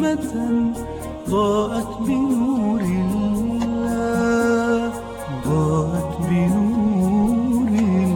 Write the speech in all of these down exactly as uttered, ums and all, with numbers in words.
رحمة ضاءت بنور الله، ضاءت بنور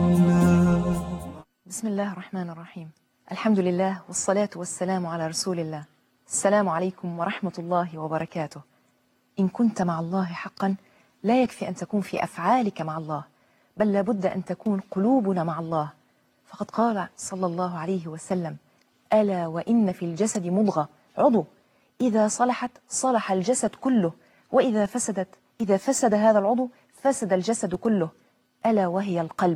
الله. بسم الله الرحمن الرحيم. الحمد لله والصلاة والسلام على رسول الله. السلام عليكم ورحمة الله وبركاته. إن كنت مع الله حقا لا يكفي أن تكون في أفعالك مع الله، بل لابد أن تكون قلوبنا مع الله. فقد قال صلى الله عليه وسلم: ألا وإن في الجسد مضغة، عضو إذا صلحت صلح الجسد كله، وإذا فسدت إذا فسد هذا العضو فسد الجسد كله، ألا وهي القلب.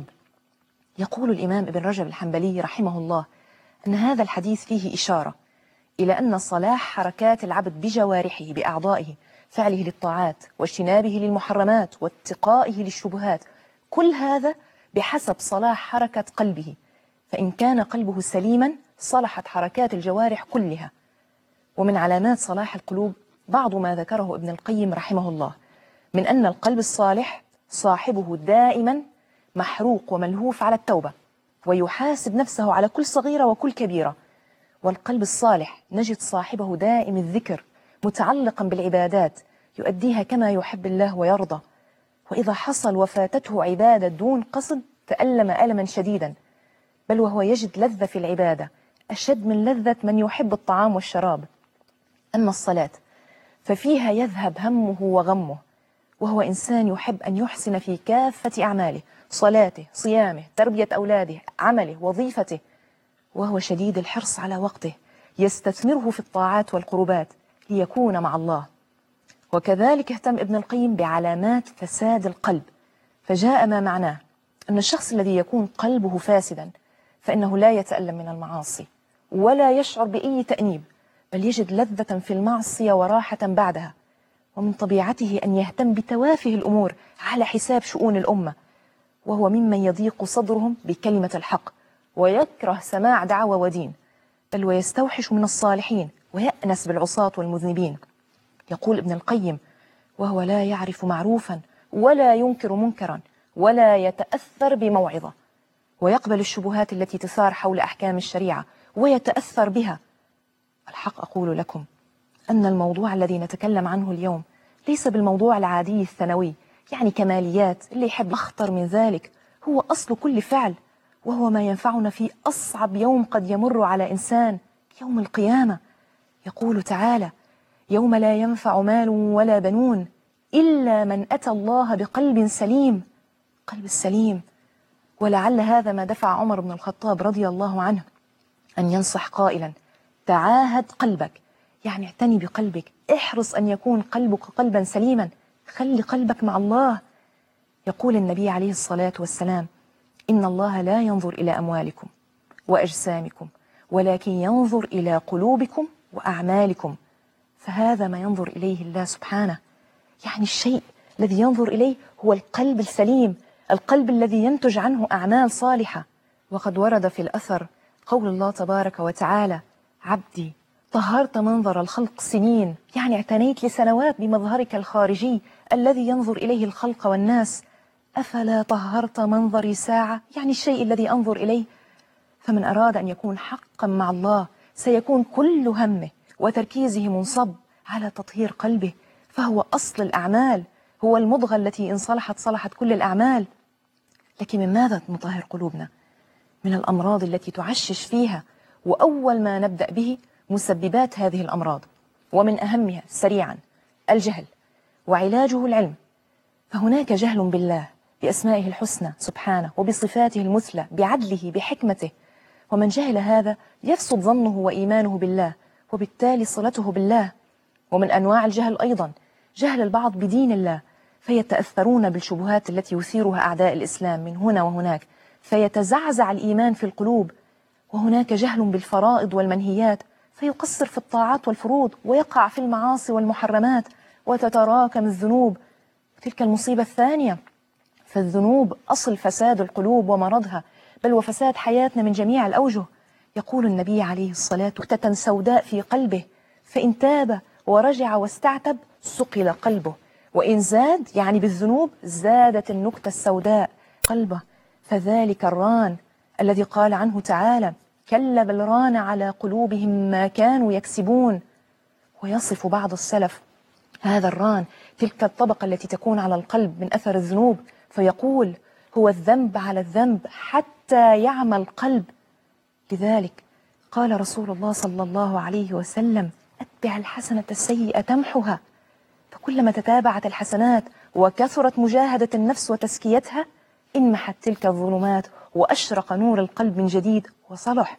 يقول الإمام ابن رجب الحنبلي رحمه الله أن هذا الحديث فيه إشارة إلى أن صلاح حركات العبد بجوارحه بأعضائه، فعله للطاعات واجتنابه للمحرمات واتقائه للشبهات، كل هذا بحسب صلاح حركة قلبه. فإن كان قلبه سليما صلحت حركات الجوارح كلها. ومن علامات صلاح القلوب بعض ما ذكره ابن القيم رحمه الله من أن القلب الصالح صاحبه دائما محروق وملهوف على التوبة، ويحاسب نفسه على كل صغيرة وكل كبيرة. والقلب الصالح نجد صاحبه دائم الذكر متعلقا بالعبادات يؤديها كما يحب الله ويرضى، وإذا حصل وفاتته عبادة دون قصد تألم ألما شديدا، بل وهو يجد لذة في العبادة أشد من لذة من يحب الطعام والشراب. أما الصلاة ففيها يذهب همه وغمه، وهو إنسان يحب أن يحسن في كافة أعماله، صلاته، صيامه، تربية أولاده، عمله، وظيفته، وهو شديد الحرص على وقته يستثمره في الطاعات والقربات ليكون مع الله. وكذلك اهتم ابن القيم بعلامات فساد القلب، فجاء ما معناه أن الشخص الذي يكون قلبه فاسدا فإنه لا يتألم من المعاصي ولا يشعر بأي تأنيب، بل يجد لذة في المعصية وراحة بعدها. ومن طبيعته أن يهتم بتوافه الأمور على حساب شؤون الأمة، وهو ممن يضيق صدرهم بكلمة الحق ويكره سماع دعوى ودين، بل ويستوحش من الصالحين ويأنس بالعصاة والمذنبين. يقول ابن القيم: وهو لا يعرف معروفا ولا ينكر منكرا ولا يتأثر بموعظة، ويقبل الشبهات التي تثار حول أحكام الشريعة ويتأثر بها. الحق أقول لكم أن الموضوع الذي نتكلم عنه اليوم ليس بالموضوع العادي الثانوي، يعني كماليات اللي يحب. أخطر من ذلك هو أصل كل فعل، وهو ما ينفعنا في أصعب يوم قد يمر على إنسان، يوم القيامة. يقول تعالى: يوم لا ينفع مال ولا بنون إلا من أتى الله بقلب سليم. قلب السليم. ولعل هذا ما دفع عمر بن الخطاب رضي الله عنه أن ينصح قائلا: تعاهد قلبك، يعني اعتني بقلبك، احرص أن يكون قلبك قلبا سليما، خلي قلبك مع الله. يقول النبي عليه الصلاة والسلام: إن الله لا ينظر إلى أموالكم وأجسامكم ولكن ينظر إلى قلوبكم وأعمالكم. فهذا ما ينظر إليه الله سبحانه، يعني الشيء الذي ينظر إليه هو القلب السليم، القلب الذي ينتج عنه أعمال صالحة. وقد ورد في الأثر قول الله تبارك وتعالى: عبدي طهرت منظر الخلق سنين، يعني اعتنيت لسنوات بمظهرك الخارجي الذي ينظر إليه الخلق والناس، أفلا طهرت منظري ساعة، يعني الشيء الذي أنظر إليه. فمن أراد أن يكون حقا مع الله سيكون كل همه وتركيزه منصب على تطهير قلبه، فهو أصل الأعمال، هو المضغة التي إن صلحت صلحت كل الأعمال. لكن من ماذا نطهر قلوبنا؟ من الأمراض التي تعشش فيها، وأول ما نبدأ به مسببات هذه الأمراض، ومن أهمها سريعا الجهل، وعلاجه العلم. فهناك جهل بالله، بأسمائه الحسنى سبحانه، وبصفاته المثلى، بعدله، بحكمته. ومن جهل هذا يفسد ظنه وإيمانه بالله، وبالتالي صلته بالله. ومن أنواع الجهل أيضا جهل البعض بدين الله، فيتأثرون بالشبهات التي يثيرها أعداء الإسلام من هنا وهناك، فيتزعزع الإيمان في القلوب. وهناك جهل بالفرائض والمنهيات، فيقصر في الطاعات والفروض ويقع في المعاصي والمحرمات، وتتراكم الذنوب. تلك المصيبة الثانية، فالذنوب أصل فساد القلوب ومرضها، بل وفساد حياتنا من جميع الأوجه. يقول النبي عليه الصلاة والسلام: نكتة سوداء في قلبه، فإن تاب ورجع واستعتب صقل قلبه، وإن زاد يعني بالذنوب زادت النكتة السوداء قلبه. فذلك الران الذي قال عنه تعالى: كلا بل ران على قلوبهم ما كانوا يكسبون. ويصف بعض السلف هذا الران، تلك الطبقة التي تكون على القلب من أثر الذنوب، فيقول هو الذنب على الذنب حتى يعمى القلب. لذلك قال رسول الله صلى الله عليه وسلم أتبع الحسنة السيئة تمحها. فكلما تتابعت الحسنات وكثرت مجاهدة النفس وتزكيتها انمحت تلك الظلمات وأشرق نور القلب من جديد وصلح.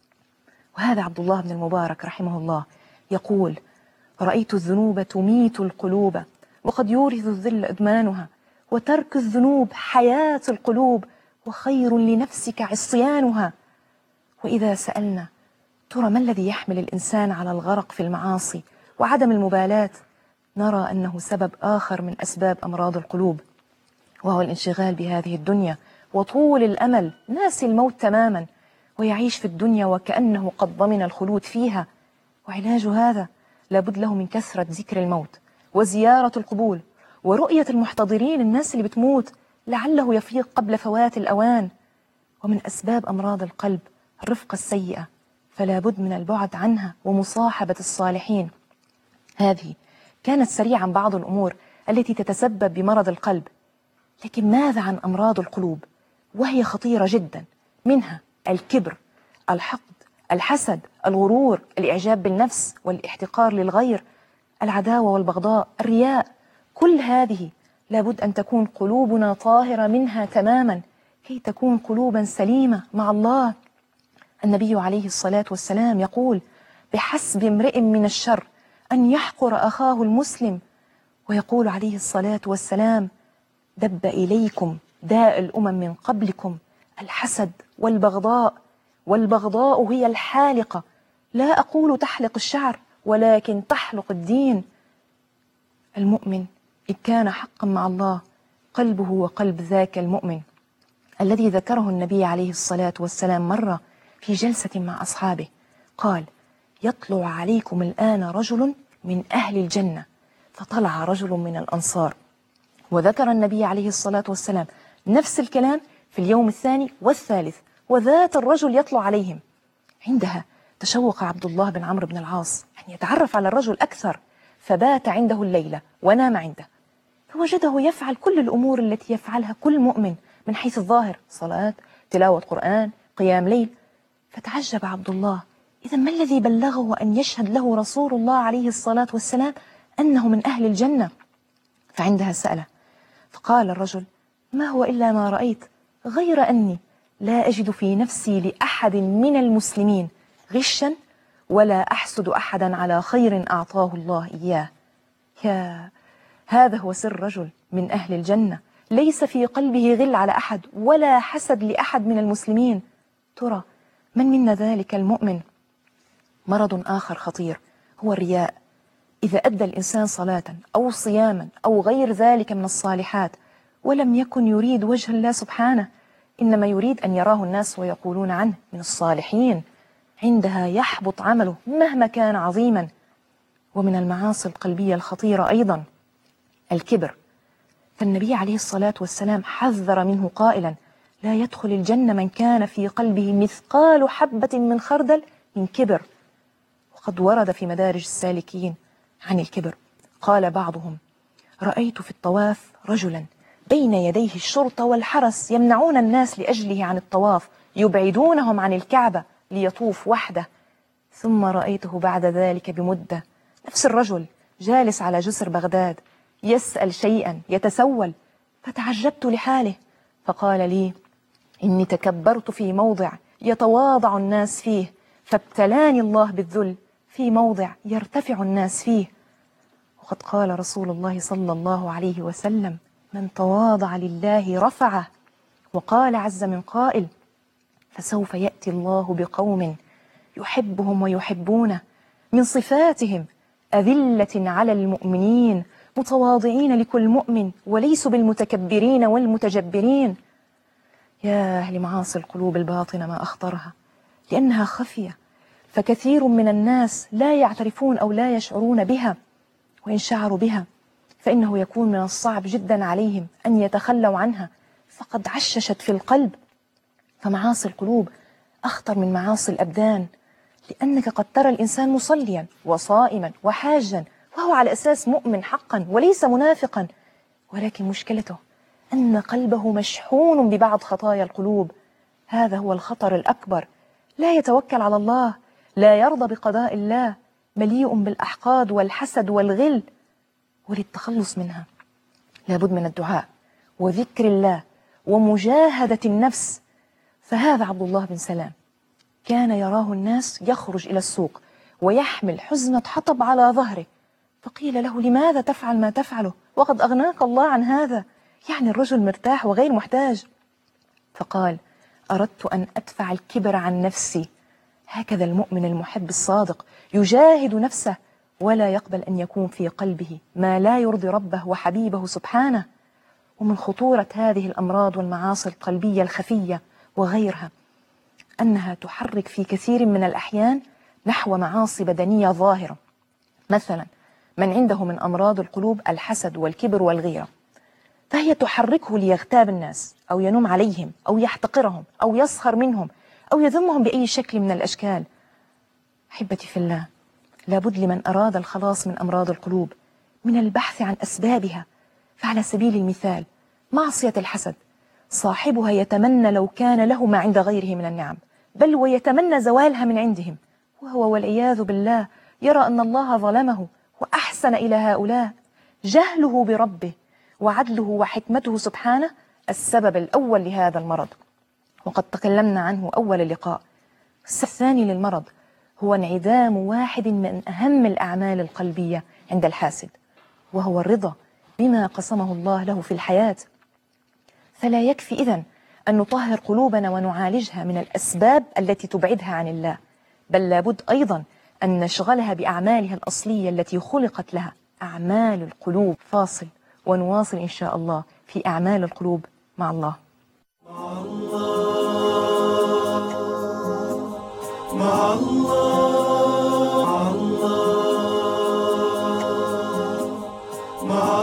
وهذا عبد الله بن المبارك رحمه الله يقول رأيت الذنوب تميت القلوب وقد يورث الذل إدمانها، وترك الذنوب حياة القلوب وخير لنفسك عصيانها. وإذا سألنا ترى ما الذي يحمل الإنسان على الغرق في المعاصي وعدم المبالاة، نرى أنه سبب آخر من أسباب أمراض القلوب، وهو الانشغال بهذه الدنيا وطول الأمل، ناسي الموت تماما ويعيش في الدنيا وكأنه قد ضمن الخلود فيها. وعلاج هذا لابد له من كثرة ذكر الموت وزيارة القبور ورؤية المحتضرين، الناس اللي بتموت لعله يفيق قبل فوات الأوان. ومن أسباب أمراض القلب الرفقة السيئة، فلا بد من البعد عنها ومصاحبة الصالحين. هذه كانت سريعا بعض الأمور التي تتسبب بمرض القلب. لكن ماذا عن أمراض القلوب وهي خطيرة جدا؟ منها الكبر، الحقد، الحسد، الغرور، الإعجاب بالنفس والاحتقار للغير، العداوة والبغضاء، الرياء. كل هذه لابد أن تكون قلوبنا طاهرة منها تماما كي تكون قلوبا سليمة مع الله. النبي عليه الصلاة والسلام يقول بحسب امرئ من الشر أن يحقر أخاه المسلم. ويقول عليه الصلاة والسلام دب إليكم داء الأمم من قبلكم الحسد والبغضاء، والبغضاء هي الحالقة، لا أقول تحلق الشعر ولكن تحلق الدين. المؤمن إن كان حقا مع الله قلبه وقلب ذاك المؤمن الذي ذكره النبي عليه الصلاة والسلام مرة في جلسة مع أصحابه، قال يطلع عليكم الآن رجل من أهل الجنة، فطلع رجل من الأنصار، وذكر النبي عليه الصلاة والسلام نفس الكلام في اليوم الثاني والثالث، وذات الرجل يطلع عليهم. عندها تشوق عبد الله بن عمرو بن العاص أن يتعرف على الرجل أكثر، فبات عنده الليلة ونام عنده، فوجده يفعل كل الأمور التي يفعلها كل مؤمن من حيث الظاهر، صلاة، تلاوة قرآن، قيام ليل. فتعجب عبد الله، إذا ما الذي بلغه أن يشهد له رسول الله عليه الصلاة والسلام أنه من أهل الجنة؟ فعندها سأله، فقال الرجل ما هو إلا ما رأيت، غير أني لا أجد في نفسي لأحد من المسلمين غشا ولا أحسد أحدا على خير أعطاه الله إياه. يا هذا هو سر رجل من أهل الجنة، ليس في قلبه غل على أحد ولا حسد لأحد من المسلمين. ترى من منا ذلك المؤمن؟ مرض آخر خطير هو الرياء. إذا أدى الإنسان صلاة أو صياما أو غير ذلك من الصالحات ولم يكن يريد وجه الله سبحانه، إنما يريد أن يراه الناس ويقولون عنه من الصالحين، عندها يحبط عمله مهما كان عظيما. ومن المعاصي القلبية الخطيرة أيضا الكبر، فالنبي عليه الصلاة والسلام حذر منه قائلا لا يدخل الجنة من كان في قلبه مثقال حبة من خردل من كبر. وقد ورد في مدارج السالكين عن الكبر، قال بعضهم رأيت في الطواف رجلا بين يديه الشرطة والحرس يمنعون الناس لأجله عن الطواف، يبعدونهم عن الكعبة ليطوف وحده. ثم رأيته بعد ذلك بمدة نفس الرجل جالس على جسر بغداد يسأل شيئا يتسول، فتعجبت لحاله، فقال لي إني تكبرت في موضع يتواضع الناس فيه، فابتلاني الله بالذل في موضع يرتفع الناس فيه. وقد قال رسول الله صلى الله عليه وسلم من تواضع لله رفعه. وقال عز من قائل فسوف يأتي الله بقوم يحبهم ويحبونه من صفاتهم أذلة على المؤمنين متواضعين لكل مؤمن وليسوا بالمتكبرين والمتجبرين. يا أهل معاصي القلوب الباطنة ما أخطرها، لأنها خفية، فكثير من الناس لا يعترفون أو لا يشعرون بها، وإن شعروا بها فإنه يكون من الصعب جدا عليهم أن يتخلوا عنها، فقد عششت في القلب. فمعاصي القلوب أخطر من معاصي الأبدان، لأنك قد ترى الإنسان مصليا وصائما وحاجا وهو على أساس مؤمن حقا وليس منافقا، ولكن مشكلته أن قلبه مشحون ببعض خطايا القلوب. هذا هو الخطر الأكبر. لا يتوكل على الله، لا يرضى بقضاء الله، مليء بالأحقاد والحسد والغل. وللتخلص منها لابد من الدعاء وذكر الله ومجاهدة النفس. فهذا عبد الله بن سلام كان يراه الناس يخرج إلى السوق ويحمل حزمة حطب على ظهره، فقيل له: لماذا تفعل ما تفعله وقد أغناك الله عن هذا؟ يعني الرجل مرتاح وغير محتاج. فقال: أردت أن أدفع الكبر عن نفسي. هكذا المؤمن المحب الصادق يجاهد نفسه ولا يقبل أن يكون في قلبه ما لا يرضي ربه وحبيبه سبحانه. ومن خطورة هذه الأمراض والمعاصي القلبية الخفية وغيرها أنها تحرك في كثير من الأحيان نحو معاصي بدنية ظاهرة. مثلا من عنده من أمراض القلوب الحسد والكبر والغيرة، فهي تحركه ليغتاب الناس أو ينوم عليهم أو يحتقرهم أو يسخر منهم أو يذمهم بأي شكل من الأشكال. أحبتي في الله، لابد لمن أراد الخلاص من أمراض القلوب من البحث عن أسبابها. فعلى سبيل المثال معصية الحسد، صاحبها يتمنى لو كان له ما عند غيره من النعم، بل ويتمنى زوالها من عندهم، وهو والعياذ بالله يرى أن الله ظلمه وأحسن إلى هؤلاء. جهله بربه وعدله وحكمته سبحانه السبب الأول لهذا المرض، وقد تكلمنا عنه أول اللقاء. الثاني للمرض هو انعدام واحد من أهم الأعمال القلبية عند الحاسد، وهو الرضا بما قسمه الله له في الحياة. فلا يكفي إذن أن نطهر قلوبنا ونعالجها من الأسباب التي تبعدها عن الله، بل لابد أيضا أن نشغلها بأعمالها الأصلية التي خلقت لها، أعمال القلوب. فاصل ونواصل إن شاء الله في أعمال القلوب مع الله. مع الله مع الله مع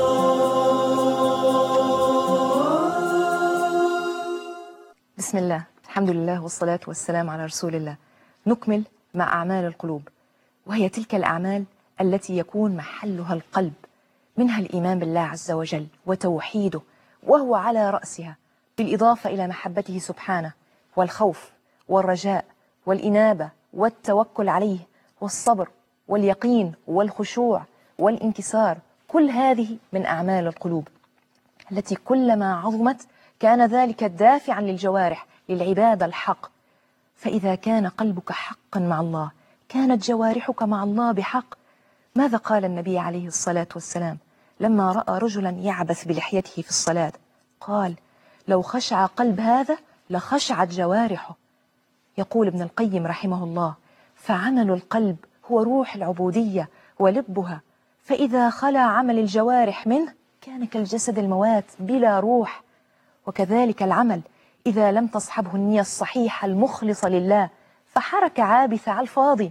الله. بسم الله، الحمد لله والصلاة والسلام على رسول الله. نكمل مع أعمال القلوب، وهي تلك الأعمال التي يكون محلها القلب، منها الإيمان بالله عز وجل وتوحيده وهو على رأسها، بالإضافة إلى محبته سبحانه، والخوف والرجاء والإنابة والتوكل عليه والصبر واليقين والخشوع والانكسار. كل هذه من أعمال القلوب التي كلما عظمت كان ذلك دافعا للجوارح للعبادة الحق. فإذا كان قلبك حقا مع الله كانت جوارحك مع الله بحق. ماذا قال النبي عليه الصلاة والسلام لما رأى رجلا يعبث بلحيته في الصلاة؟ قال: لو خشع قلب هذا لخشعت جوارحه. يقول ابن القيم رحمه الله: فعمل القلب هو روح العبودية ولبها، فإذا خلا عمل الجوارح منه كان كالجسد الموات بلا روح. وكذلك العمل إذا لم تصحبه النية الصحيحة المخلصة لله فحرك عابثة على الفاضي.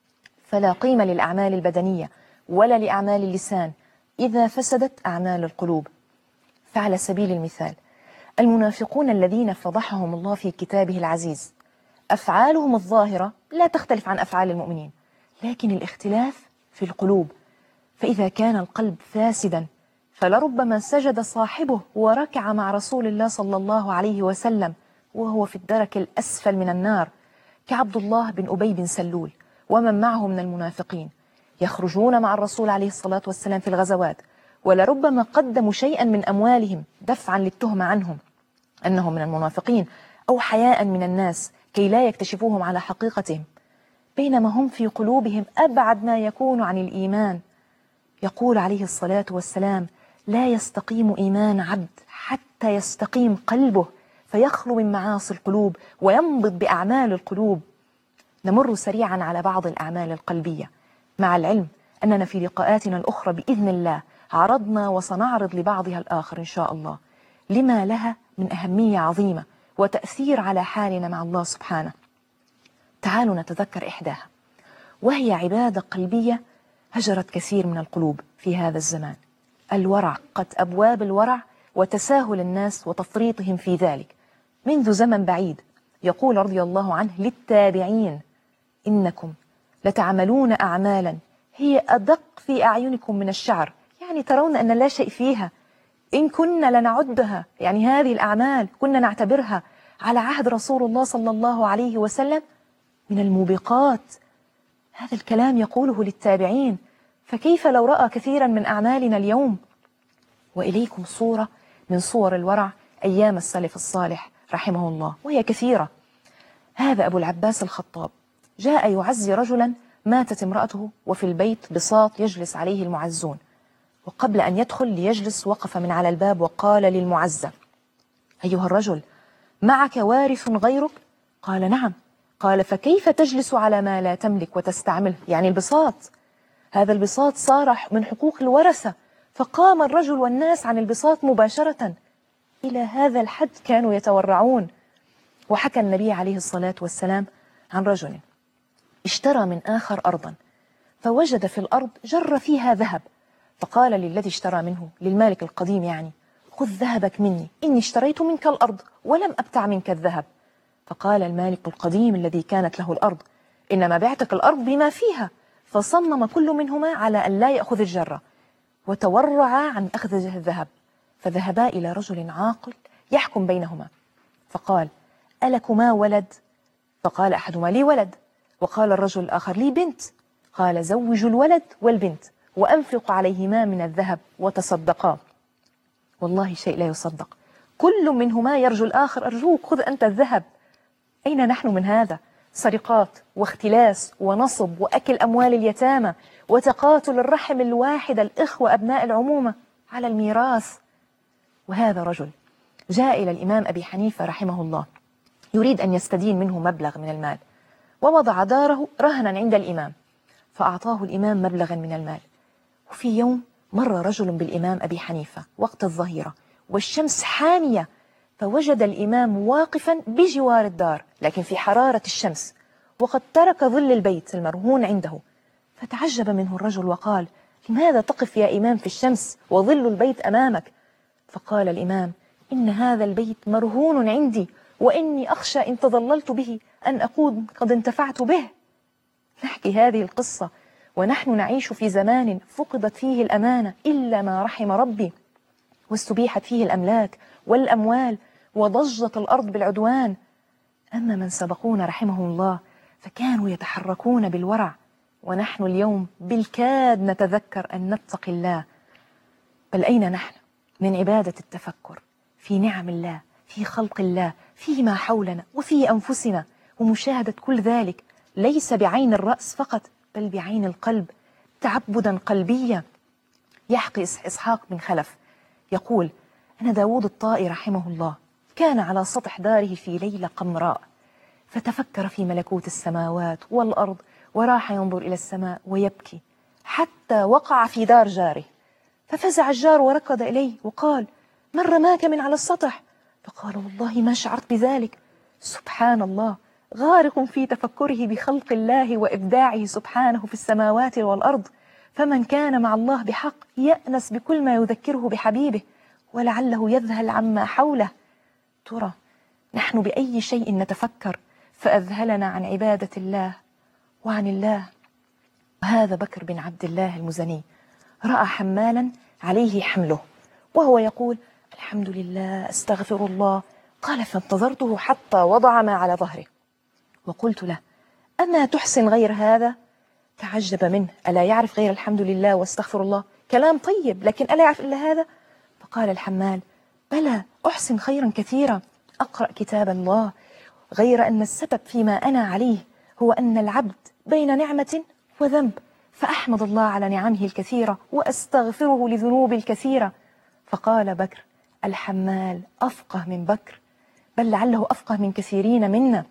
فلا قيمة للأعمال البدنية ولا لأعمال اللسان إذا فسدت أعمال القلوب. فعلى سبيل المثال المنافقون الذين فضحهم الله في كتابه العزيز، أفعالهم الظاهرة لا تختلف عن أفعال المؤمنين، لكن الاختلاف في القلوب. فإذا كان القلب فاسدا فلربما سجد صاحبه وركع مع رسول الله صلى الله عليه وسلم وهو في الدرك الأسفل من النار، كعبد الله بن أبي بن سلول ومن معه من المنافقين، يخرجون مع الرسول عليه الصلاة والسلام في الغزوات، ولربما قدموا شيئا من أموالهم دفعا للتهمة عنهم أنهم من المنافقين أو حياء من الناس كي لا يكتشفوهم على حقيقتهم، بينما هم في قلوبهم أبعد ما يكون عن الإيمان. يقول عليه الصلاة والسلام: لا يستقيم إيمان عبد حتى يستقيم قلبه فيخلو من معاصي القلوب وينبض بأعمال القلوب. نمر سريعا على بعض الأعمال القلبية، مع العلم أننا في لقاءاتنا الأخرى بإذن الله عرضنا وسنعرض لبعضها الآخر إن شاء الله، لما لها من أهمية عظيمة وتأثير على حالنا مع الله سبحانه. تعالوا نتذكر إحداها، وهي عبادة قلبية هجرت كثير من القلوب في هذا الزمان: الورع. قد أبواب الورع وتساهل الناس وتفريطهم في ذلك منذ زمن بعيد. يقول رضي الله عنه للتابعين: إنكم لتعملون أعمالا هي أدق في أعينكم من الشعر، يعني ترون أن لا شيء فيها. إن كنا لنعدها، يعني هذه الأعمال كنا نعتبرها على عهد رسول الله صلى الله عليه وسلم من الموبقات. هذا الكلام يقوله للتابعين، فكيف لو رأى كثيرا من أعمالنا اليوم؟ وإليكم صورة من صور الورع أيام السلف الصالح رحمه الله، وهي كثيرة. هذا أبو العباس الخطاب جاء يعزي رجلا ماتت امرأته، وفي البيت بساط يجلس عليه المعزون، وقبل أن يدخل ليجلس وقف من على الباب وقال للمعزى: أيها الرجل، معك وارث غيرك؟ قال: نعم. قال: فكيف تجلس على ما لا تملك وتستعمله؟ يعني البساط، هذا البساط صار من حقوق الورثة. فقام الرجل والناس عن البساط مباشرة. إلى هذا الحد كانوا يتورعون. وحكى النبي عليه الصلاة والسلام عن رجل اشترى من آخر أرضا، فوجد في الأرض جر فيها ذهب، فقال للذي اشترى منه، للمالك القديم يعني: خذ ذهبك مني، إني اشتريت منك الأرض ولم أبتع منك الذهب. فقال المالك القديم الذي كانت له الأرض: إنما بعتك الأرض بما فيها. فصمم كل منهما على أن لا يأخذ الجرة، وتورعا عن أخذ الذهب. فذهبا إلى رجل عاقل يحكم بينهما، فقال: ألكما ولد؟ فقال أحدهما: لي ولد. وقال الرجل الآخر: لي بنت. قال: زوجوا الولد والبنت وأنفق عليهما من الذهب وتصدقا. والله شيء لا يصدق، كل منهما يرجو الآخر: أرجوك خذ أنت الذهب. أين نحن من هذا؟ سرقات واختلاس ونصب وأكل أموال اليتامى وتقاتل الرحم الواحدة، الإخوة أبناء العمومة على الميراث. وهذا رجل جاء إلى الإمام أبي حنيفة رحمه الله يريد أن يستدين منه مبلغ من المال، ووضع داره رهنا عند الإمام، فأعطاه الإمام مبلغا من المال. وفي يوم مر رجل بالإمام أبي حنيفة وقت الظهيرة والشمس حامية، فوجد الإمام واقفا بجوار الدار لكن في حرارة الشمس، وقد ترك ظل البيت المرهون عنده. فتعجب منه الرجل وقال: لماذا تقف يا إمام في الشمس وظل البيت أمامك؟ فقال الإمام: إن هذا البيت مرهون عندي، وإني أخشى إن تظللت به أن أكون قد انتفعت به. نحكي هذه القصة ونحن نعيش في زمان فقدت فيه الأمانة إلا ما رحم ربي، واستبيحت فيه الأملاك والأموال، وضجت الأرض بالعدوان. أما من سبقونا رحمهم الله فكانوا يتحركون بالورع، ونحن اليوم بالكاد نتذكر أن نتقي الله. بل أين نحن من عبادة التفكر في نعم الله، في خلق الله، فيما حولنا وفي أنفسنا، ومشاهدة كل ذلك ليس بعين الرأس فقط بل بعين القلب، تعبدا قلبيا. يحكي إسحاق بن خلف يقول: أن داود الطائي رحمه الله كان على سطح داره في ليلة قمراء، فتفكر في ملكوت السماوات والأرض، وراح ينظر إلى السماء ويبكي حتى وقع في دار جاره، ففزع الجار وركض إليه وقال: من رماك من على السطح؟ فقال: والله ما شعرت بذلك. سبحان الله، غارق في تفكره بخلق الله وإبداعه سبحانه في السماوات والأرض. فمن كان مع الله بحق يأنس بكل ما يذكره بحبيبه، ولعله يذهل عما حوله. ترى نحن بأي شيء نتفكر فأذهلنا عن عبادة الله وعن الله؟ وهذا بكر بن عبد الله المزني رأى حمالا عليه حمله وهو يقول: الحمد لله، استغفر الله. قال: فانتظرته حتى وضع ما على ظهره، وقلت له: أما تحسن غير هذا؟ تعجب منه، ألا يعرف غير الحمد لله واستغفر الله؟ كلام طيب، لكن ألا يعرف إلا هذا؟ فقال الحمال: بلى، أحسن خيرا كثيرا، أقرأ كتاب الله، غير أن السبب فيما أنا عليه هو أن العبد بين نعمة وذنب، فأحمد الله على نعمه الكثيرة وأستغفره لذنوب الكثيرة. فقال بكر: الحمال أفقه من بكر، بل لعله أفقه من كثيرين منا.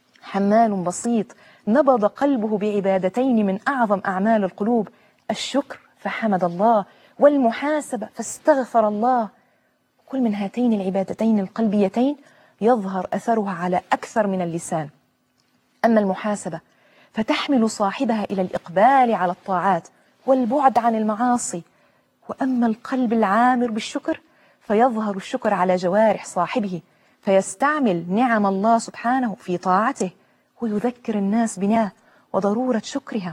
حمال بسيط نبض قلبه بعبادتين من أعظم أعمال القلوب: الشكر فحمد الله، والمحاسبة فاستغفر الله. كل من هاتين العبادتين القلبيتين يظهر أثرها على أكثر من اللسان. أما المحاسبة فتحمل صاحبها إلى الإقبال على الطاعات والبعد عن المعاصي، وأما القلب العامر بالشكر فيظهر الشكر على جوارح صاحبه، فيستعمل نعم الله سبحانه في طاعته، ويذكر الناس بنعمه وضرورة شكرها.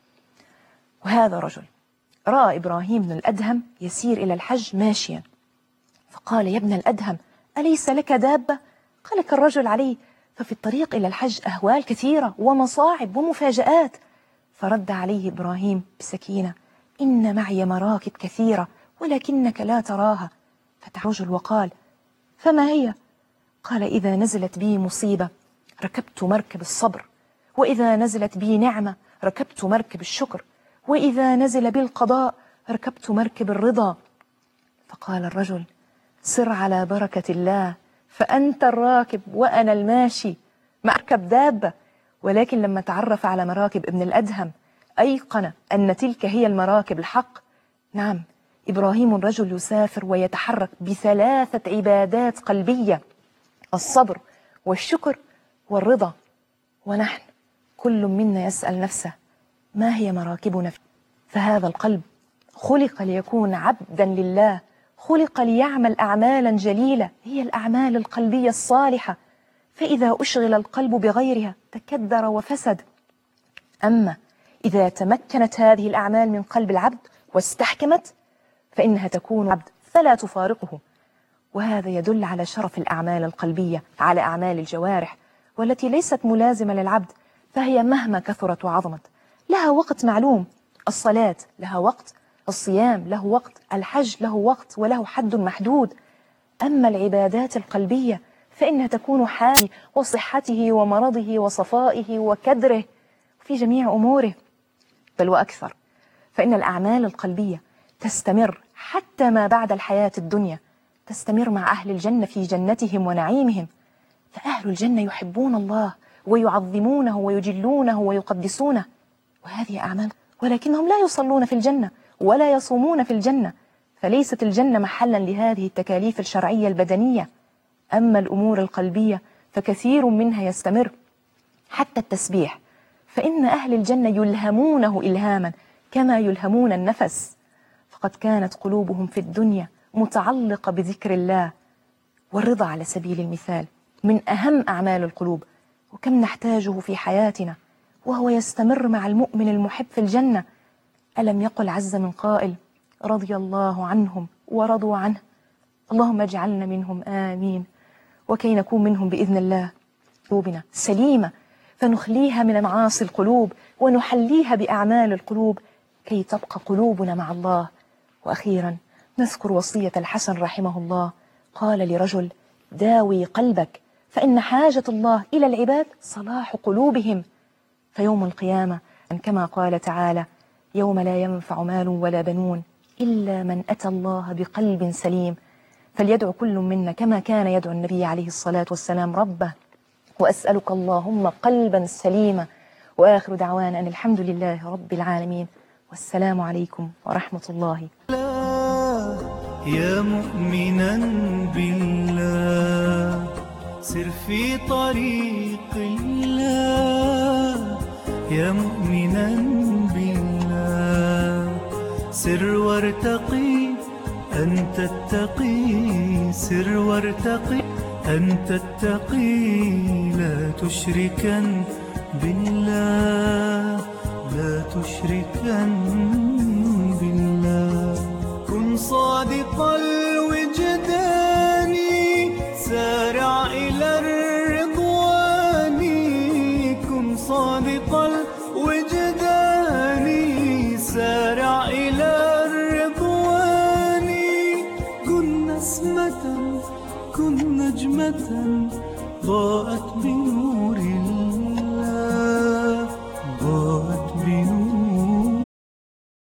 وهذا رجل رأى إبراهيم بن الأدهم يسير إلى الحج ماشيا، فقال: يا ابن الأدهم، أليس لك دابة؟ قال: كالرجل عليه، ففي الطريق إلى الحج أهوال كثيرة ومصاعب ومفاجآت. فرد عليه إبراهيم بسكينة: إن معي مراكب كثيرة ولكنك لا تراها. فتح الرجل وقال: فما هي؟ قال: إذا نزلت بي مصيبة ركبت مركب الصبر، وإذا نزلت بي نعمة ركبت مركب الشكر، وإذا نزل بي القضاء ركبت مركب الرضا. فقال الرجل: سر على بركة الله، فأنت الراكب وأنا الماشي، مركب دابة. ولكن لما تعرف على مراكب ابن الأدهم أيقن أن تلك هي المراكب الحق. نعم، إبراهيم الرجل يسافر ويتحرك بثلاثة عبادات قلبية: الصبر والشكر والرضا. ونحن كل منا يسأل نفسه: ما هي مراكبنا؟ فهذا القلب خلق ليكون عبدا لله، خلق ليعمل أعمالا جليلة، هي الأعمال القلبية الصالحة. فإذا أشغل القلب بغيرها تكدر وفسد. أما إذا تمكنت هذه الأعمال من قلب العبد واستحكمت فإنها تكون عبد فلا تفارقه. وهذا يدل على شرف الأعمال القلبية على أعمال الجوارح، والتي ليست ملازمة للعبد، فهي مهما كثرت وعظمت لها وقت معلوم. الصلاة لها وقت، الصيام له وقت، الحج له وقت وله حد محدود. أما العبادات القلبية فإنها تكون حاله وصحته ومرضه وصفائه وكدره في جميع أموره، بل وأكثر. فإن الأعمال القلبية تستمر حتى ما بعد الحياة الدنيا، تستمر مع أهل الجنة في جنتهم ونعيمهم. فأهل الجنة يحبون الله ويعظمونه ويجلونه ويقدسونه، وهذه أعمال، ولكنهم لا يصلون في الجنة ولا يصومون في الجنة، فليست الجنة محلا لهذه التكاليف الشرعية البدنية. أما الأمور القلبية فكثير منها يستمر، حتى التسبيح، فإن أهل الجنة يلهمونه إلهاما كما يلهمون النفس. فقد كانت قلوبهم في الدنيا متعلقة بذكر الله. والرضا على سبيل المثال من أهم أعمال القلوب، وكم نحتاجه في حياتنا، وهو يستمر مع المؤمن المحب في الجنة. ألم يقل عز من قائل: رضي الله عنهم ورضوا عنه. اللهم اجعلنا منهم آمين. وكي نكون منهم بإذن الله قلوبنا سليمة، فنخليها من معاصي القلوب ونحليها بأعمال القلوب كي تبقى قلوبنا مع الله. وأخيرا نذكر وصية الحسن رحمه الله، قال لرجل: داوي قلبك، فإن حاجة الله إلى العباد صلاح قلوبهم. فيوم القيامة كما قال تعالى: يوم لا ينفع مال ولا بنون إلا من أتى الله بقلب سليم. فليدعو كل منا كما كان يدعو النبي عليه الصلاة والسلام ربه: وأسألك اللهم قلبا سليما. وآخر دعوانا أن الحمد لله رب العالمين، والسلام عليكم ورحمة الله. يا مؤمنا بالله سر في طريق الله، يا مؤمنا بالله سر وارتقي أن تتقي، سر وارتقي أن تتقي، لا تشركا بالله، لا تشركا بالله. كن صادق الوجدان سارع إلى الرضوان، كن صادق الوجدان سارع إلى الرضوان. كن نسمة كن نجمة ضاءت بنور الله، ضاءت بنور